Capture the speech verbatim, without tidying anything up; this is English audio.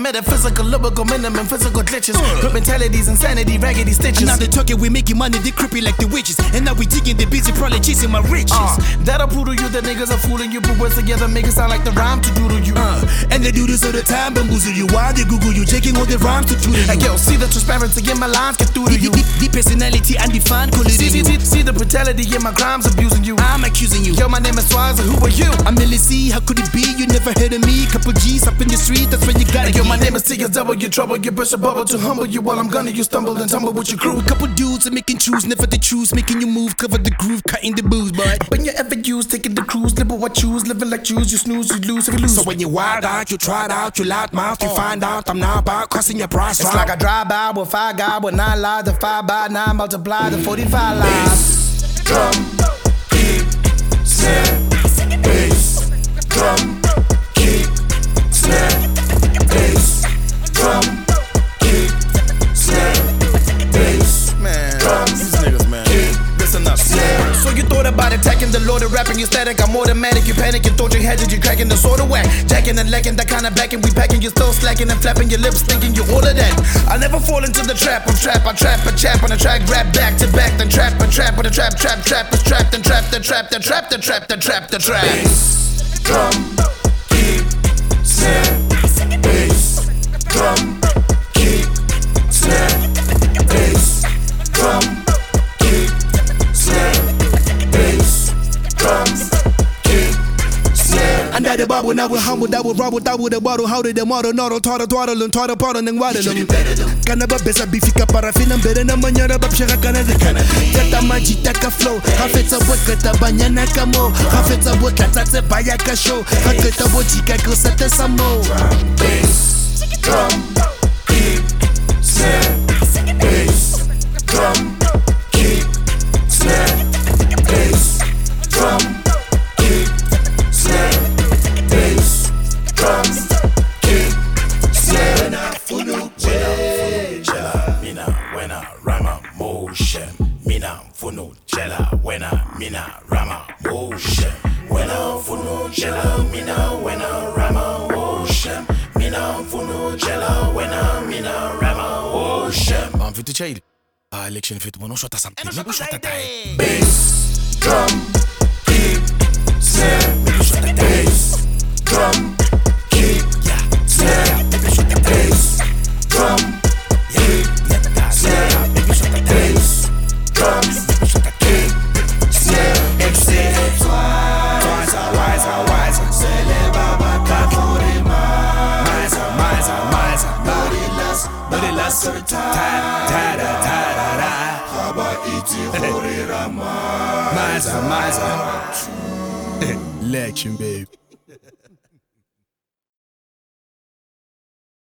metaphysical, lyrical, minimum physical glitches. Good mentalities, insanity, raggedy stitches. Now they talking, we making money, they creepy like the witches. And now we digging, they busy, probably chasing my riches. Uh, that'll prove to you that niggas are fooling you. Put words together, make it sound like the rhyme to doodle you. Uh, and they do this all the time, bamboozle you. Why they Google you, taking all the rhymes to tutor you. Like yo, see the transparency in my lines, get through to you. The personality and the fan calling see, you. See, see the brutality in my crimes, abusing you. I'm accusing you. Yo, my name is Swaza, who are you? I'm L C, how could it be? You never heard of me. Couple G's up in the street, that's when you gotta like, get. Yo, my name is T, you double, you trouble, you push a bubble to humble you. While I'm gonna, you stumble and tumble with your crew. A couple dudes are making choose, never the choose, making you move, cover the groove, cutting the booze, boy. When you ever use, taking the cruise, live what choose, living like choose, you snooze, you lose, if you lose. So when you wild out, you tried out, you loud mouth, you find out I'm now about crossing your price. It's like I drive by with five guys with nine lives, the five by nine multiply the forty-five lives. Drum, kick, snare, bass. Drum, kick, snare, bass. Drum, kick, snare, bass. Man, drum, these niggas, man. Listen up. Snare. So you thought about attacking the Lord and rapping, you static. I'm automatic, you panic, you thought you had it, you cracking the sort of whack. Jacking and lacking, that kind of backing, we packing, you still slacking and flapping your lips, thinking you all of that. I never fall into the trap, I'm trapped, I trap a chap on a track, rap back to back, then trap a trap on a trap, trap, trap is trapped, and trapped, and trapped, and trapped, and trapped, and trapped, and trapped. Bass, drum, kick, snare, bass. Drum, kick, snare, bass. Drum, kick, snare, bass. Drum, kick, snare. Under the bubble, now we're humble, that will rubble, that with the bottle, how did the model, nodal, twaddle, twaddle, and twaddle, twaddle, and waddle. Canaba besa bifika parafina mbere na manyara babshaka Canada. Tata maji taka flow, hafetsa bokata banyana kamo, hafetsa bokata tse bayaka show, haketa botika kosata samo. Drum, bass, drum, kick, snare, bass. Drum, kick, snare, bass. Drum, kick, snare, bass. Drum, kick, snare. Mina wena rama motion. Mina funo jela wena mina rama motion. Wena funo jela mina wena rama motion. Mina funo jela wena mina rama motion. Man fit chill. Ah, election fit bono shota something. Maybe shota tai. Bass, drum, kick, snare, bass. Drum, kick, snare, bass. Drum, kick, snare, bass. Drum, kick, snare. M C Wiser, wiser, wiser. Sele baba kaforima. Miser, miser, miser. Barilas, barilas. Ta ta da ta da da. Haba iti horirama. Miser, miser. Election, babe.